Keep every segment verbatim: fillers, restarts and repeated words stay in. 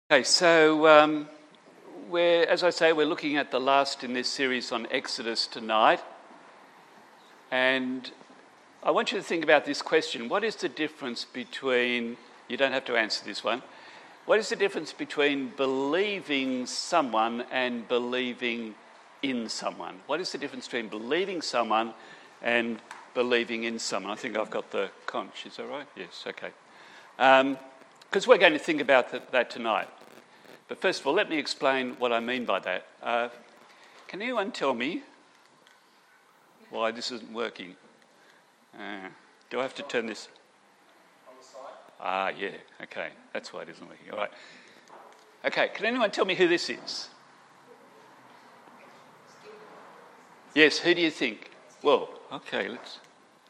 Okay, so um, we're, as I say, we're looking at the last in this series on Exodus tonight. And I want you to think about this question. What is the difference between, you don't have to answer this one, what is the difference between believing someone and believing in someone? What is the difference between believing someone and believing in someone? I think I've got the conch, is that right? Yes, okay. Because um, we're going to think about that, that tonight. But first of all, let me explain what I mean by that. Uh, can anyone tell me why this isn't working? Uh, do I have to turn this? On the side? Ah, yeah, okay. That's why it isn't working. All right. Okay, can anyone tell me who this is? Yes, who do you think? Well, okay, let's...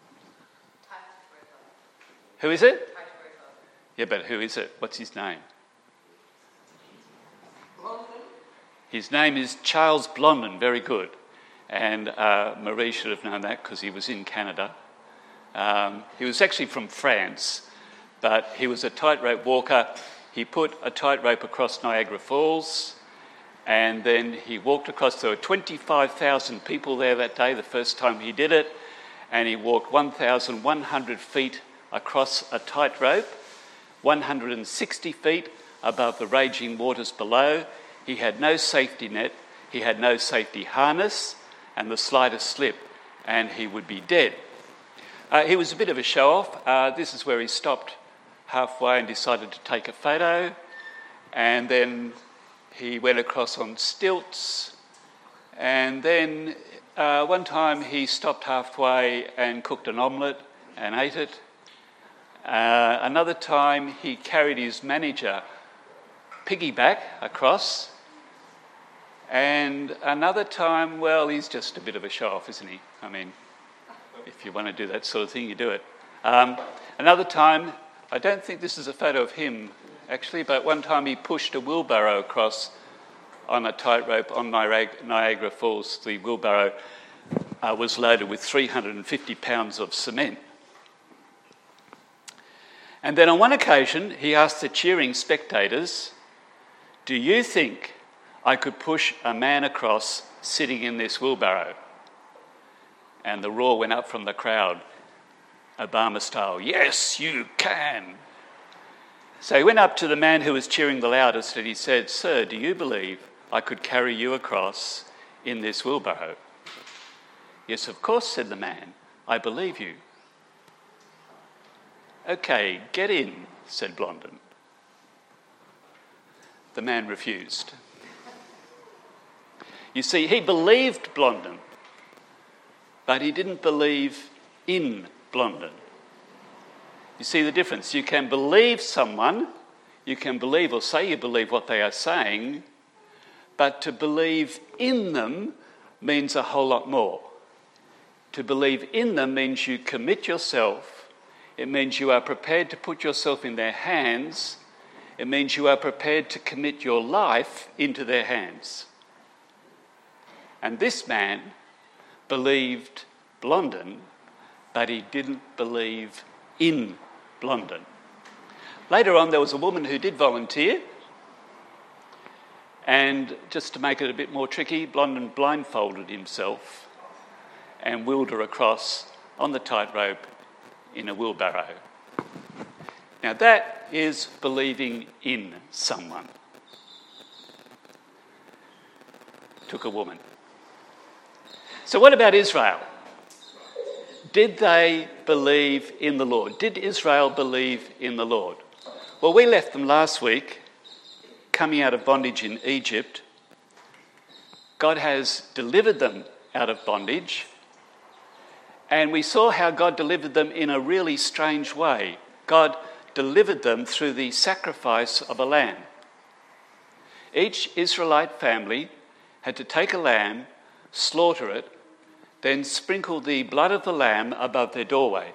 Who is it? Yeah, but who is it? What's his name? His name is Charles Blondin, very good. And uh, Marie should have known that because he was in Canada. Um, he was actually from France, but he was a tightrope walker. He put a tightrope across Niagara Falls, and then he walked across. There were twenty-five thousand people there that day, the first time he did it, and he walked one thousand one hundred feet across a tightrope, one hundred sixty feet above the raging waters below. He had no safety net, he had no safety harness, and the slightest slip, and he would be dead. Uh, he was a bit of a show-off. Uh, this is where he stopped halfway and decided to take a photo, and then he went across on stilts, and then uh, one time he stopped halfway and cooked an omelette and ate it. Uh, another time he carried his manager piggyback across, and another time, well, he's just a bit of a show-off, isn't he? I mean, if you want to do that sort of thing, you do it. Um, another time, I don't think this is a photo of him, actually, but one time he pushed a wheelbarrow across on a tightrope on Niagara Falls. The wheelbarrow uh, was loaded with three hundred fifty pounds of cement. And then on one occasion, he asked the cheering spectators, "Do you think I could push a man across sitting in this wheelbarrow?" And the roar went up from the crowd, Obama style, "Yes, you can." So he went up to the man who was cheering the loudest and he said, "Sir, do you believe I could carry you across in this wheelbarrow?" "Yes, of course," said the man. "I believe you." "Okay, get in," said Blondin. The man refused. You see, he believed Blondin, but he didn't believe in Blondin. You see the difference? You can believe someone, you can believe or say you believe what they are saying, but to believe in them means a whole lot more. To believe in them means you commit yourself. It means you are prepared to put yourself in their hands. It means you are prepared to commit your life into their hands. And this man believed Blondin, but he didn't believe in Blondin. Later on, there was a woman who did volunteer, and just to make it a bit more tricky, Blondin blindfolded himself and wheeled her across on the tightrope in a wheelbarrow. Now that is believing in someone. Took a woman. So what about Israel? Did they believe in the Lord? Did Israel believe in the Lord? Well, we left them last week coming out of bondage in Egypt. God has delivered them out of bondage. And we saw how God delivered them in a really strange way. God delivered them through the sacrifice of a lamb. Each Israelite family had to take a lamb, slaughter it, then sprinkle the blood of the lamb above their doorway.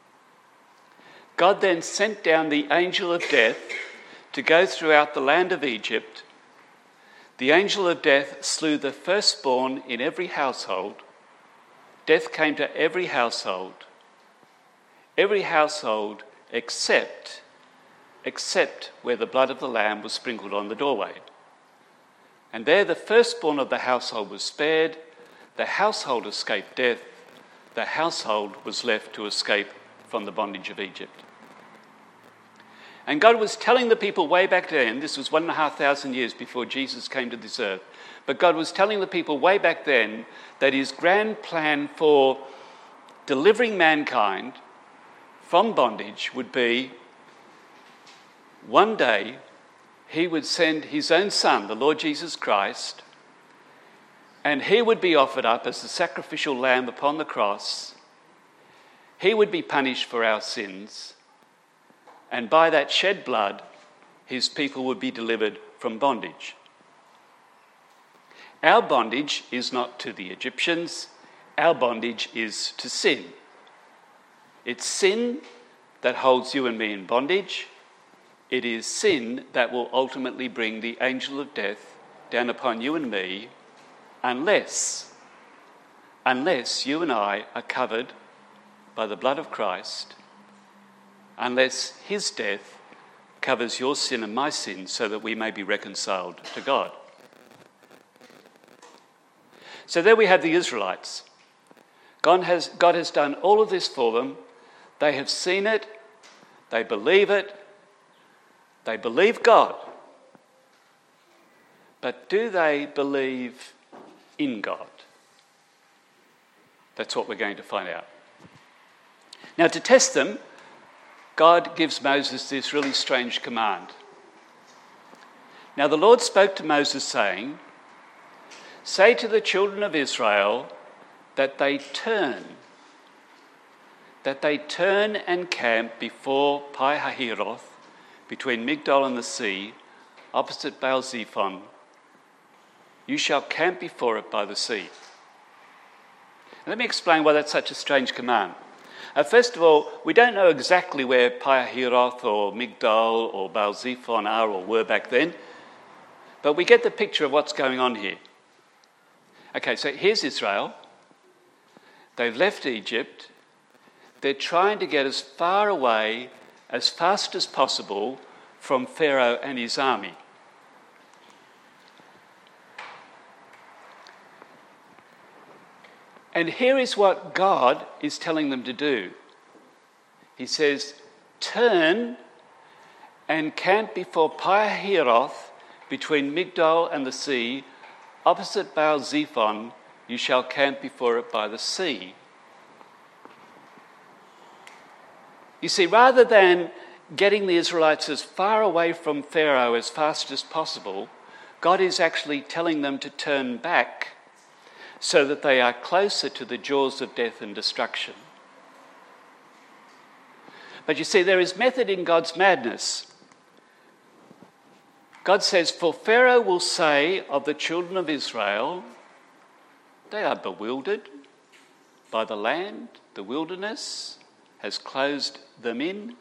God then sent down the angel of death to go throughout the land of Egypt. The angel of death slew the firstborn in every household. Death came to every household. Every household except except where the blood of the lamb was sprinkled on the doorway. And there the firstborn of the household was spared, the household escaped death, the household was left to escape from the bondage of Egypt. And God was telling the people way back then, this was one and a half thousand years before Jesus came to this earth, but God was telling the people way back then that his grand plan for delivering mankind from bondage would be one day he would send his own son, the Lord Jesus Christ, and he would be offered up as the sacrificial lamb upon the cross. He would be punished for our sins, and by that shed blood, his people would be delivered from bondage. Our bondage is not to the Egyptians, our bondage is to sin. It's sin that holds you and me in bondage. It is sin that will ultimately bring the angel of death down upon you and me, unless, unless you and I are covered by the blood of Christ, unless his death covers your sin and my sin so that we may be reconciled to God. So there we have the Israelites. God has, God has done all of this for them. They have seen it. They believe it. They believe God. But do they believe in God? That's what we're going to find out. Now, to test them, God gives Moses this really strange command. Now, the Lord spoke to Moses saying, "Say to the children of Israel that they turn, that they turn and camp before Pi-hahiroth, between Migdol and the sea, opposite Baal-zephon. You shall camp before it by the sea." And let me explain why that's such a strange command. Uh, first of all, we don't know exactly where Pi-hahiroth or Migdol or Baal-zephon are or were back then, but we get the picture of what's going on here. Okay, so here's Israel. They've left Egypt. They're trying to get as far away, as fast as possible, from Pharaoh and his army. And here is what God is telling them to do. He says, turn and camp before Pi-hahiroth, between Migdol and the sea, opposite Baal-zephon. You shall camp before it by the sea. You see, rather than getting the Israelites as far away from Pharaoh as fast as possible, God is actually telling them to turn back so that they are closer to the jaws of death and destruction. But you see, there is method in God's madness. God says, "For Pharaoh will say of the children of Israel, they are bewildered by the land, the wilderness has closed them in.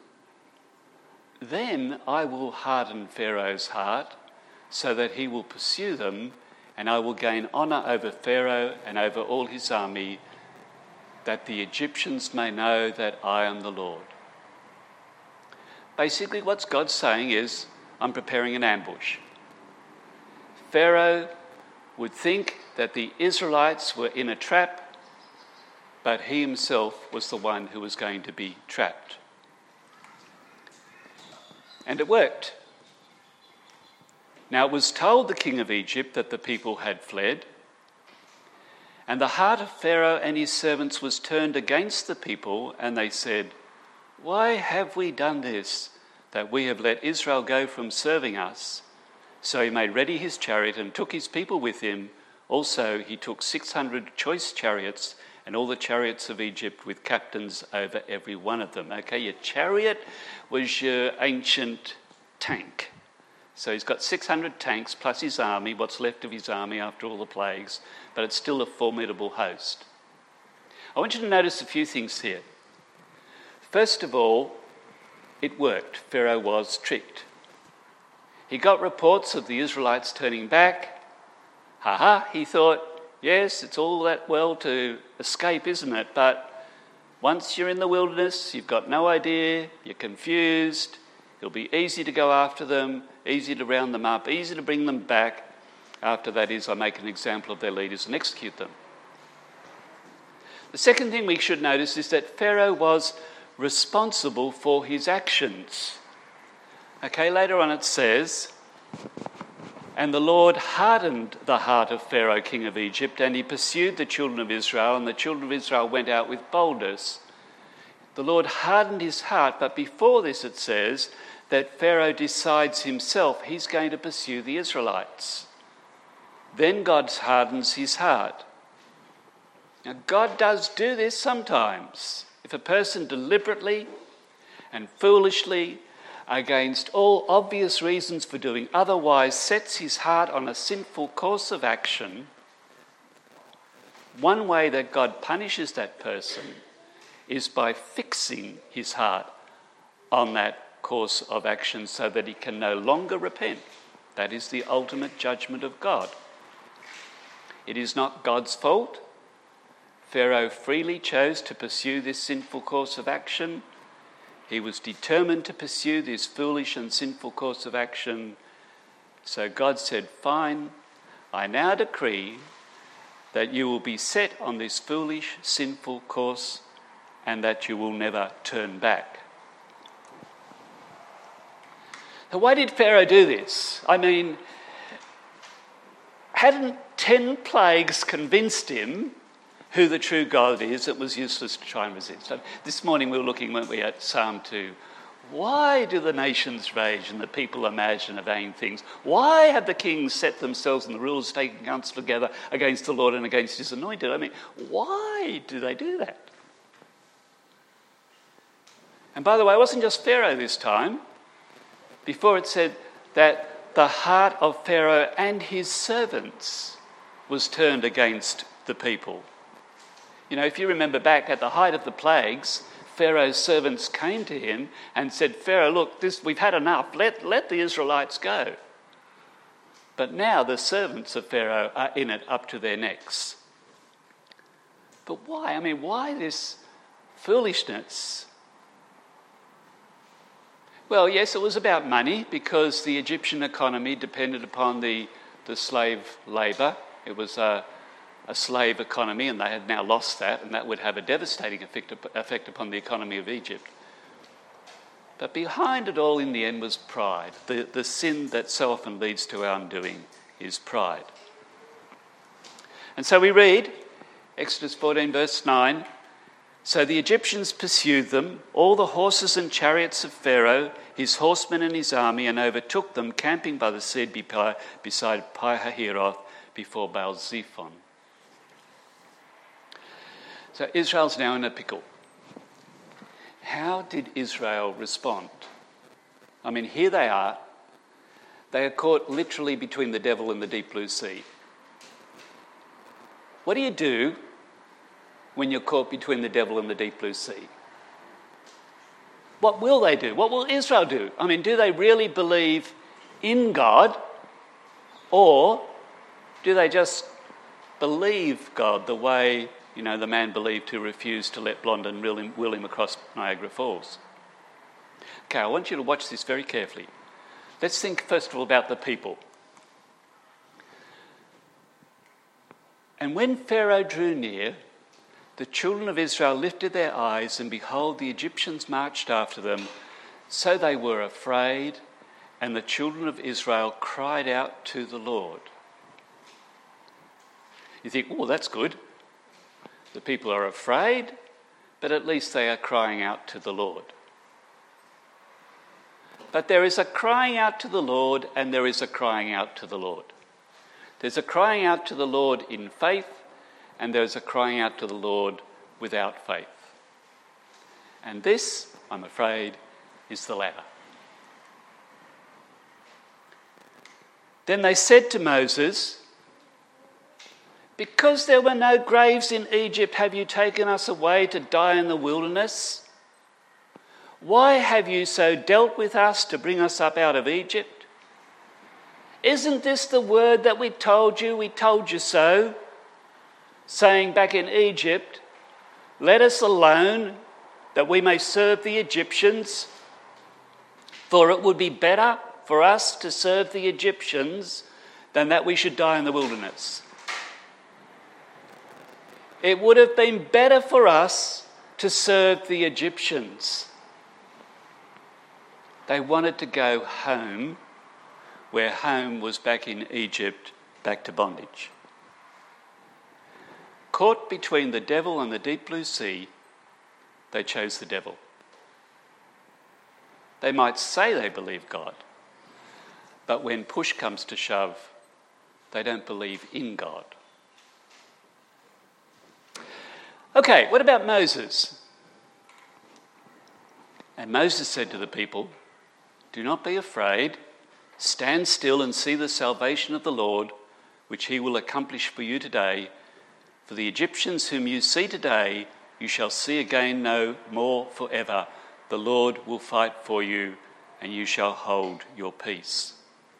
Then I will harden Pharaoh's heart so that he will pursue them, and I will gain honour over Pharaoh and over all his army, that the Egyptians may know that I am the Lord." Basically, what God's saying is, I'm preparing an ambush. Pharaoh would think that the Israelites were in a trap, but he himself was the one who was going to be trapped. And it worked. Now, it was told the king of Egypt that the people had fled, and the heart of Pharaoh and his servants was turned against the people, and they said, "Why have we done this, that we have let Israel go from serving us?" So he made ready his chariot and took his people with him. Also he took six hundred choice chariots and all the chariots of Egypt with captains over every one of them. Okay, your chariot was your ancient tank. So he's got six hundred tanks plus his army, what's left of his army after all the plagues, but it's still a formidable host. I want you to notice a few things here. First of all, it worked. Pharaoh was tricked. He got reports of the Israelites turning back. Ha ha, he thought, yes, it's all that well to escape, isn't it? But once you're in the wilderness, you've got no idea, you're confused, It'll be easy to go after them, easy to round them up, easy to bring them back. After that is, I make an example of their leaders and execute them. The second thing we should notice is that Pharaoh was responsible for his actions. Okay, later on it says, "And the Lord hardened the heart of Pharaoh, king of Egypt, and he pursued the children of Israel, and the children of Israel went out with boldness." The Lord hardened his heart, but before this it says that Pharaoh decides himself he's going to pursue the Israelites. Then God hardens his heart. Now, God does do this sometimes. If a person deliberately and foolishly, against all obvious reasons for doing otherwise, sets his heart on a sinful course of action, one way that God punishes that person is by fixing his heart on that course of action so that he can no longer repent. That is the ultimate judgment of God. It is not God's fault. Pharaoh freely chose to pursue this sinful course of action. He was determined to pursue this foolish and sinful course of action. So God said, "Fine, I now decree that you will be set on this foolish, sinful course and that you will never turn back." So why did Pharaoh do this? I mean, hadn't ten plagues convinced him who the true God is? It was useless to try and resist. So this morning we were looking, weren't we, at Psalm two. Why do the nations rage and the people imagine a vain things? Why have the kings set themselves and the rulers taken counsel together against the Lord and against his anointed? I mean, why do they do that? And by the way, it wasn't just Pharaoh this time. Before it said that the heart of Pharaoh and his servants was turned against the people. You know, if you remember back at the height of the plagues, Pharaoh's servants came to him and said, "Pharaoh, look, this, we've had enough. Let, let the Israelites go." But now the servants of Pharaoh are in it up to their necks. But why? I mean, why this foolishness? Well, yes, it was about money because the Egyptian economy depended upon the, the slave labour. It was a, a slave economy and they had now lost that, and that would have a devastating effect, effect upon the economy of Egypt. But behind it all in the end was pride. The, the sin that so often leads to our undoing is pride. And so we read, Exodus fourteen verse nine, "So the Egyptians pursued them, all the horses and chariots of Pharaoh, his horsemen and his army, and overtook them, camping by the sea beside Pi-hahiroth before Baal-zephon." So Israel's now in a pickle. How did Israel respond? I mean, here they are. They are caught literally between the devil and the deep blue sea. What do you do when you're caught between the devil and the deep blue sea? What will they do? What will Israel do? I mean, do they really believe in God, or do they just believe God the way, you know, the man believed who refused to let Blondin wheel him, wheel him across Niagara Falls? Okay, I want you to watch this very carefully. Let's think first of all about the people. "And when Pharaoh drew near, the children of Israel lifted their eyes, and behold, the Egyptians marched after them. So they were afraid, and the children of Israel cried out to the Lord." You think, oh, that's good. The people are afraid, but at least they are crying out to the Lord. But there is a crying out to the Lord, and there is a crying out to the Lord. There's a crying out to the Lord in faith, and there's a crying out to the Lord without faith. And this, I'm afraid, is the latter. Then they said to Moses, "Because there were no graves in Egypt, have you taken us away to die in the wilderness? Why have you so dealt with us to bring us up out of Egypt? Isn't this the word that we told you? We told you so, saying back in Egypt, 'Let us alone, that we may serve the Egyptians.' For it would be better for us to serve the Egyptians than that we should die in the wilderness. It would have been better for us to serve the Egyptians. They wanted to go home, where home was back in Egypt, back to bondage. Caught between the devil and the deep blue sea, they chose the devil. They might say they believe God, but when push comes to shove, they don't believe in God. Okay, what about Moses? And Moses said to the people, "Do not be afraid. Stand still and see the salvation of the Lord, which he will accomplish for you today. For the Egyptians whom you see today, you shall see again no more forever. The Lord will fight for you, and you shall hold your peace."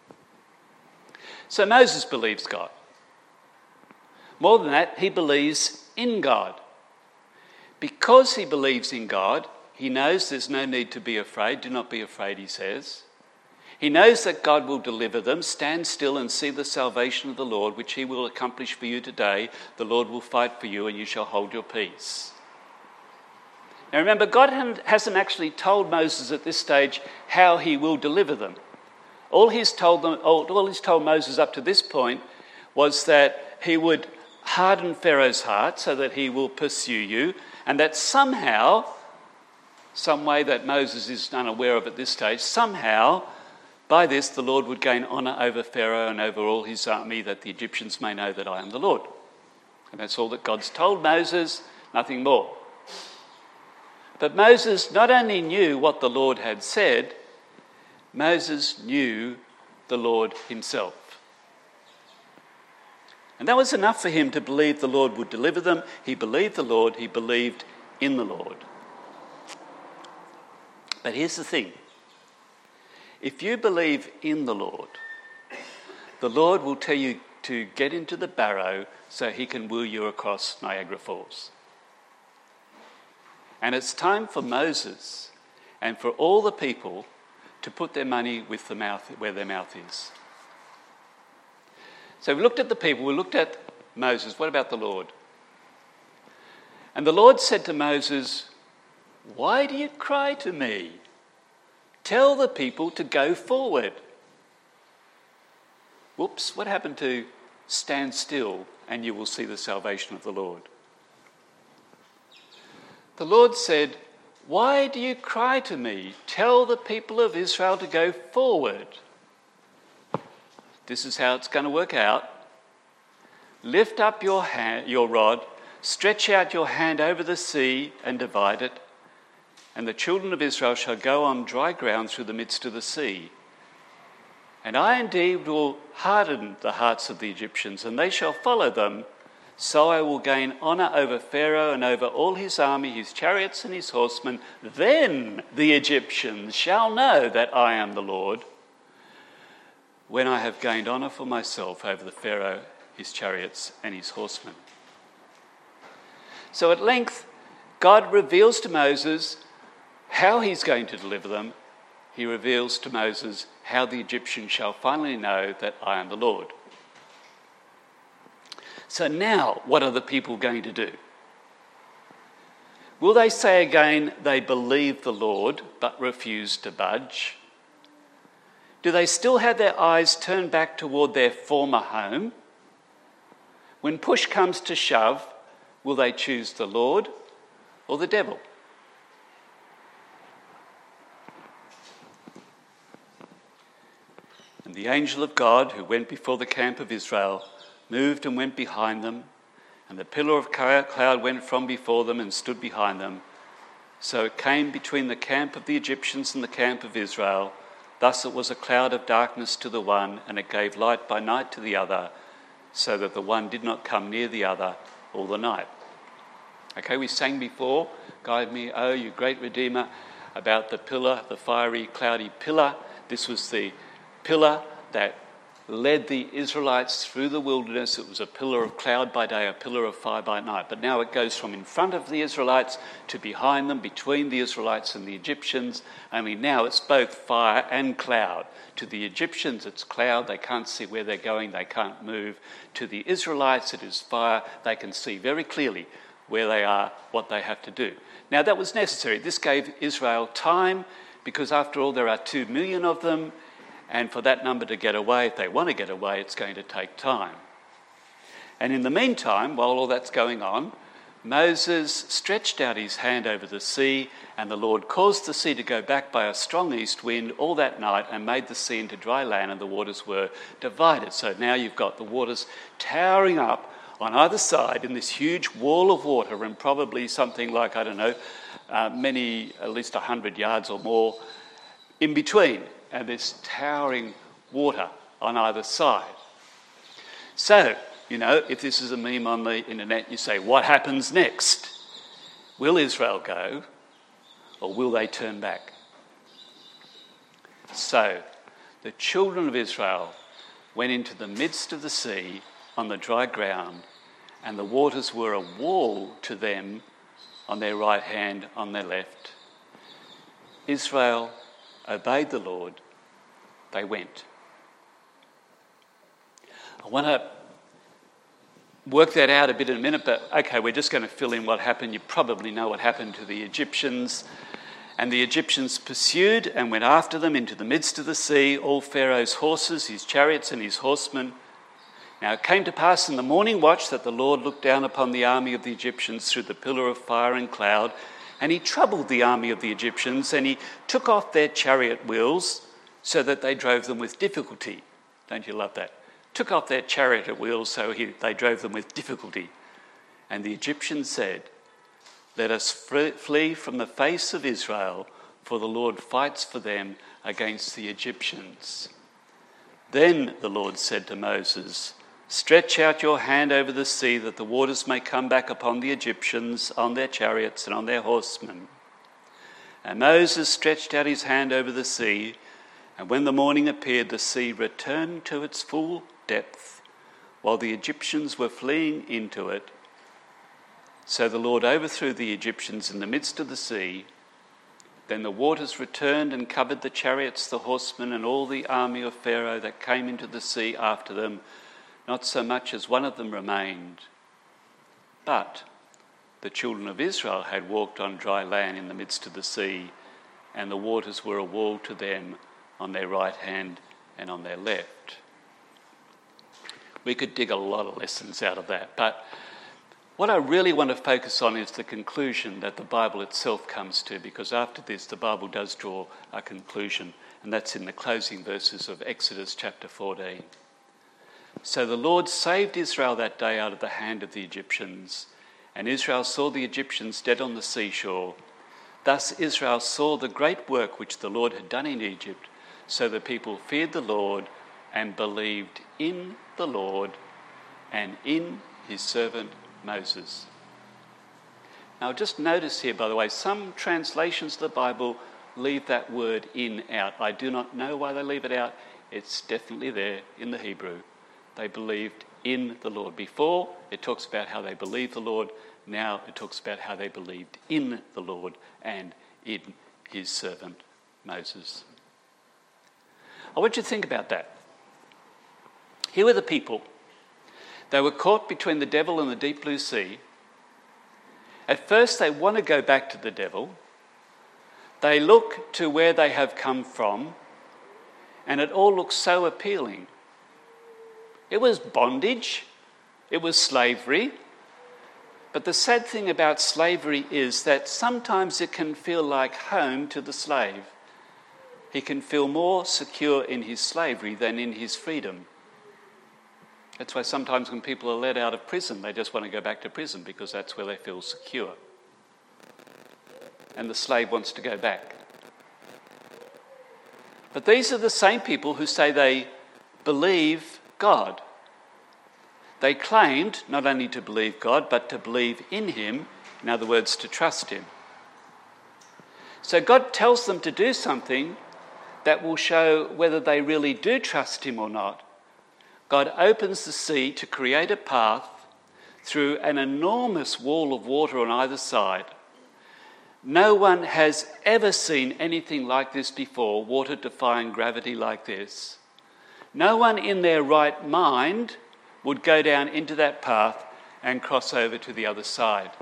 So Moses believes God. More than that, he believes in God. Because he believes in God, he knows there's no need to be afraid. Do not be afraid, he says. He knows that God will deliver them. Stand still and see the salvation of the Lord, which he will accomplish for you today. The Lord will fight for you, and you shall hold your peace. Now remember, God hasn't actually told Moses at this stage how he will deliver them. All he's told them, all he's told Moses up to this point was that he would harden Pharaoh's heart so that he will pursue you, and that somehow, some way that Moses is unaware of at this stage, somehow, by this the Lord would gain honour over Pharaoh and over all his army, that the Egyptians may know that I am the Lord. And that's all that God's told Moses, nothing more. But Moses not only knew what the Lord had said, Moses knew the Lord himself. And that was enough for him to believe the Lord would deliver them. He believed the Lord, he believed in the Lord. But here's the thing. If you believe in the Lord, the Lord will tell you to get into the barrow so he can wheel you across Niagara Falls. And it's time for Moses and for all the people to put their money with the mouth where their mouth is. So we looked at the people, we looked at Moses. What about the Lord? And the Lord said to Moses, "Why do you cry to me? Tell the people to go forward." Whoops, what happened to stand still and you will see the salvation of the Lord? The Lord said, "Why do you cry to me? Tell the people of Israel to go forward." This is how it's going to work out. Lift up your hand, your rod, stretch out your hand over the sea and divide it, and the children of Israel shall go on dry ground through the midst of the sea. And I indeed will harden the hearts of the Egyptians, and they shall follow them. So I will gain honour over Pharaoh and over all his army, his chariots and his horsemen. Then the Egyptians shall know that I am the Lord, when I have gained honour for myself over the Pharaoh, his chariots and his horsemen. So at length, God reveals to Moses how he's going to deliver them. He reveals to Moses how the Egyptians shall finally know that I am the Lord. So now, what are the people going to do? Will they say again they believe the Lord but refuse to budge? Do they still have their eyes turned back toward their former home? When push comes to shove, will they choose the Lord or the devil? And the angel of God, who went before the camp of Israel, moved and went behind them, and the pillar of cloud went from before them and stood behind them. So it came between the camp of the Egyptians and the camp of Israel. Thus it was a cloud of darkness to the one, and it gave light by night to the other, so that the one did not come near the other all the night. Okay, we sang before, "Guide me, O you great Redeemer," about the pillar, the fiery, cloudy pillar. This was the pillar that led the Israelites through the wilderness. It was a pillar of cloud by day, a pillar of fire by night. But now it goes from in front of the Israelites to behind them, between the Israelites and the Egyptians. Only now it's both fire and cloud. To the Egyptians it's cloud, they can't see where they're going, they can't move. To the Israelites it is fire, they can see very clearly where they are, what they have to do. Now that was necessary. This gave Israel time, because after all there are two million of them, and for that number to get away, if they want to get away, it's going to take time. And in the meantime, while all that's going on, Moses stretched out his hand over the sea, and the Lord caused the sea to go back by a strong east wind all that night and made the sea into dry land, and the waters were divided. So now you've got the waters towering up on either side in this huge wall of water, and probably something like, I don't know, uh, many, at least one hundred yards or more in between, and this towering water on either side. So, you know, if this is a meme on the internet, you say, what happens next? Will Israel go, or will they turn back? So, the children of Israel went into the midst of the sea on the dry ground, and the waters were a wall to them on their right hand, on their left. Israel obeyed the Lord, they went. I want to work that out a bit in a minute, but okay, we're just going to fill in what happened. You probably know what happened to the Egyptians. And the Egyptians pursued and went after them into the midst of the sea, all Pharaoh's horses, his chariots and his horsemen. Now it came to pass in the morning watch that the Lord looked down upon the army of the Egyptians through the pillar of fire and cloud, and he troubled the army of the Egyptians, and he took off their chariot wheels so that they drove them with difficulty. Don't you love that? Took off their chariot wheels so he, they drove them with difficulty. And the Egyptians said, let us flee from the face of Israel, for the Lord fights for them against the Egyptians. Then the Lord said to Moses, stretch out your hand over the sea, that the waters may come back upon the Egyptians, on their chariots and on their horsemen. And Moses stretched out his hand over the sea, and when the morning appeared, the sea returned to its full depth, while the Egyptians were fleeing into it. So the Lord overthrew the Egyptians in the midst of the sea. Then the waters returned and covered the chariots, the horsemen, and all the army of Pharaoh that came into the sea after them. Not so much as one of them remained. But the children of Israel had walked on dry land in the midst of the sea, and the waters were a wall to them on their right hand and on their left. We could dig a lot of lessons out of that, but what I really want to focus on is the conclusion that the Bible itself comes to, because after this the Bible does draw a conclusion, and that's in the closing verses of Exodus chapter fourteen. So the Lord saved Israel that day out of the hand of the Egyptians, and Israel saw the Egyptians dead on the seashore. Thus Israel saw the great work which the Lord had done in Egypt. So the people feared the Lord and believed in the Lord and in his servant Moses. Now just notice here, by the way, some translations of the Bible leave that word in out. I do not know why they leave it out. It's definitely there in the Hebrew. They believed in the Lord. Before, it talks about how they believed the Lord. Now it talks about how they believed in the Lord and in his servant Moses. I want you to think about that. Here were the people. They were caught between the devil and the deep blue sea. At first they want to go back to the devil. They look to where they have come from, and it all looks so appealing. It was bondage, it was slavery, but the sad thing about slavery is that sometimes it can feel like home to the slave. He can feel more secure in his slavery than in his freedom. That's why sometimes when people are let out of prison, they just want to go back to prison because that's where they feel secure. And the slave wants to go back. But these are the same people who say they believe God. They claimed not only to believe God, but to believe in him, in other words, to trust him. So God tells them to do something that will show whether they really do trust him or not. God opens the sea to create a path through an enormous wall of water on either side. No one has ever seen anything like this before, water defying gravity like this. No one in their right mind would go down into that path and cross over to the other side.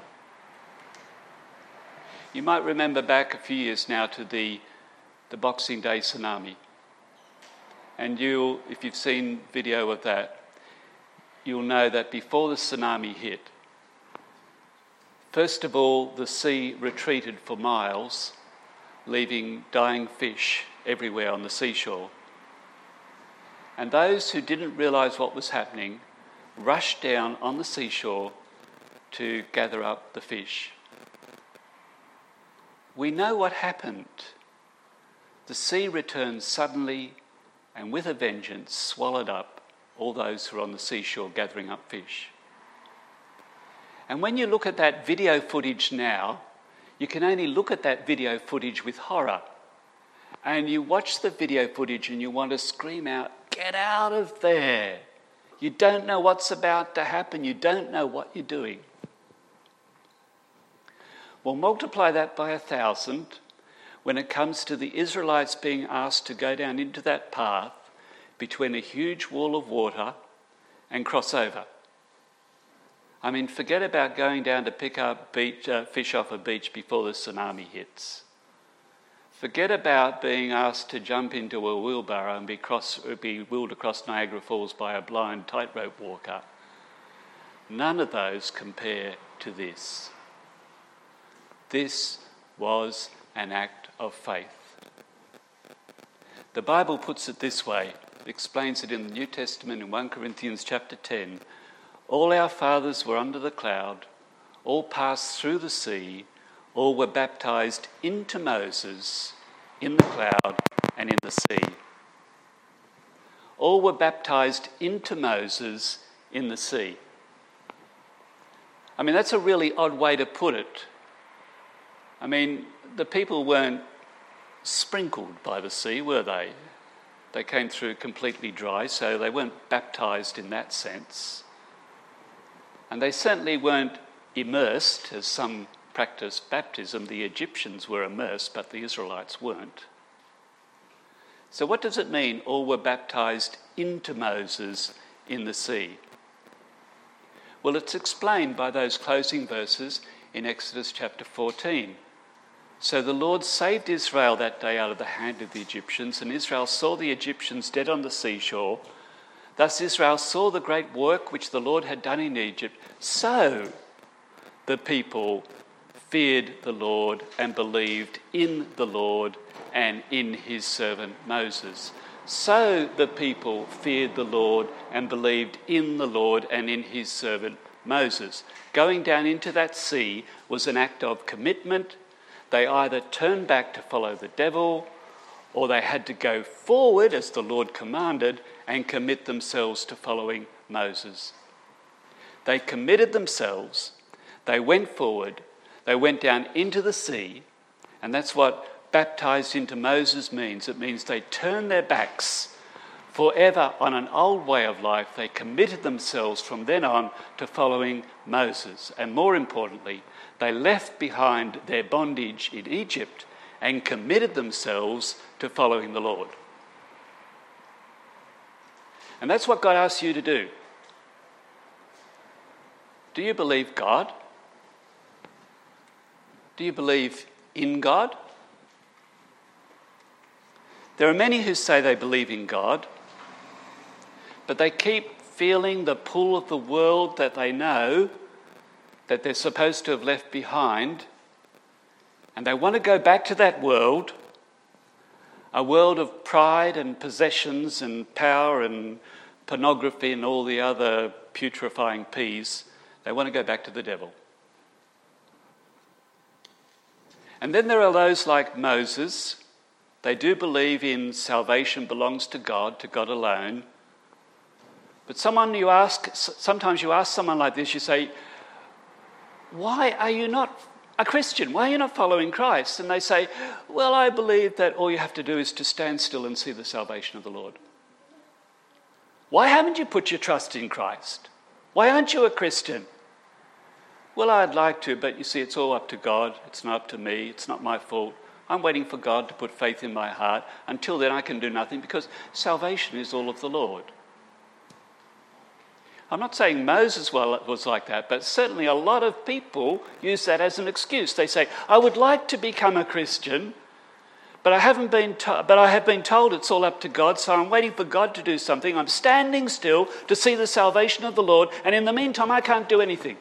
You might remember back a few years now to the, the Boxing Day tsunami. And you, if you've seen video of that, you'll know that before the tsunami hit, first of all, the sea retreated for miles, leaving dying fish everywhere on the seashore. And those who didn't realise what was happening rushed down on the seashore to gather up the fish. We know what happened. The sea returned suddenly and with a vengeance swallowed up all those who were on the seashore gathering up fish. And when you look at that video footage now, you can only look at that video footage with horror. And you watch the video footage and you want to scream out, "Get out of there!" You don't know what's about to happen. You don't know what you're doing. Well, multiply that by a thousand when it comes to the Israelites being asked to go down into that path between a huge wall of water and cross over. I mean, forget about going down to pick up beach, uh, fish off a beach before the tsunami hits. Forget about being asked to jump into a wheelbarrow and be, cross, be wheeled across Niagara Falls by a blind tightrope walker. None of those compare to this. This was an act of faith. The Bible puts it this way, it explains it in the New Testament in First Corinthians chapter ten. All our fathers were under the cloud, all passed through the sea, all were baptised into Moses in the cloud and in the sea. All were baptised into Moses in the sea. I mean, that's a really odd way to put it. I mean, the people weren't sprinkled by the sea, were they? They came through completely dry, so they weren't baptised in that sense. And they certainly weren't immersed, as some practiced baptism. The Egyptians were immersed, but the Israelites weren't. So what does it mean, all were baptised into Moses in the sea? Well, it's explained by those closing verses in Exodus chapter fourteen. So the Lord saved Israel that day out of the hand of the Egyptians, and Israel saw the Egyptians dead on the seashore. Thus Israel saw the great work which the Lord had done in Egypt. So the people feared the Lord and believed in the Lord and in his servant Moses. So the people feared the Lord and believed in the Lord and in his servant Moses. Going down into that sea was an act of commitment. They either turned back to follow the devil, or they had to go forward as the Lord commanded and commit themselves to following Moses. They committed themselves, they went forward, they went down into the sea, and that's what baptised into Moses means. It means they turned their backs forever on an old way of life. They committed themselves from then on to following Moses. And more importantly, they left behind their bondage in Egypt and committed themselves to following the Lord. And that's what God asks you to do. Do you believe God? Do you believe in God? There are many who say they believe in God, but they keep feeling the pull of the world that they know that they're supposed to have left behind, and they want to go back to that world, a world of pride and possessions and power and pornography and all the other putrefying P's. They want to go back to the devil. And then there are those like Moses. They do believe in salvation belongs to God, to God alone. But someone you ask, sometimes you ask someone like this, you say, why are you not a Christian? Why are you not following Christ? And they say, well, I believe that all you have to do is to stand still and see the salvation of the Lord. Why haven't you put your trust in Christ? Why aren't you a Christian? Well, I'd like to, but you see, it's all up to God. It's not up to me. It's not my fault. I'm waiting for God to put faith in my heart. Until then, I can do nothing because salvation is all of the Lord. I'm not saying Moses was like that, but certainly a lot of people use that as an excuse. They say, I would like to become a Christian, but I haven't been to- but I have been told it's all up to God, so I'm waiting for God to do something. I'm standing still to see the salvation of the Lord, and in the meantime, I can't do anything.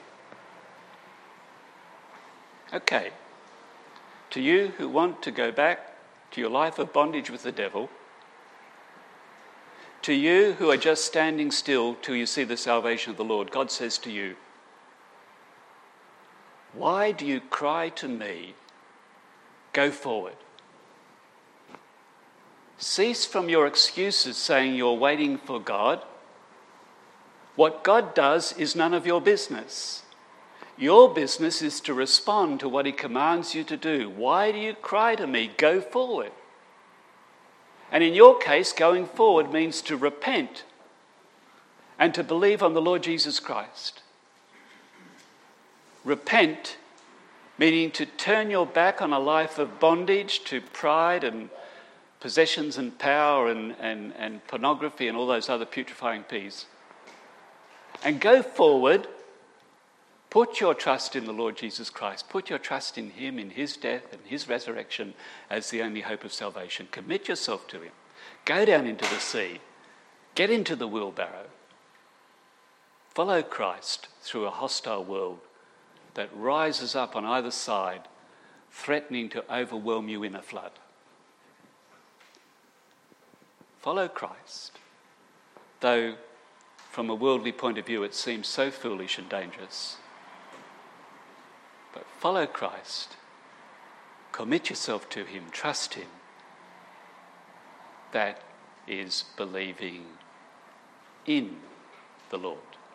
Okay. To you who want to go back to your life of bondage with the devil, to you who are just standing still till you see the salvation of the Lord, God says to you, why do you cry to me? Go forward. Cease from your excuses saying you're waiting for God. What God does is none of your business. Your business is to respond to what he commands you to do. Why do you cry to me? Go forward. And in your case, going forward means to repent and to believe on the Lord Jesus Christ. Repent, meaning to turn your back on a life of bondage to pride and possessions and power and, and, and pornography and all those other putrefying P's. And go forward, put your trust in the Lord Jesus Christ. Put your trust in him, in his death and his resurrection as the only hope of salvation. Commit yourself to him. Go down into the sea. Get into the wheelbarrow. Follow Christ through a hostile world that rises up on either side, threatening to overwhelm you in a flood. Follow Christ, though from a worldly point of view it seems so foolish and dangerous. But follow Christ, commit yourself to him, trust him. That is believing in the Lord.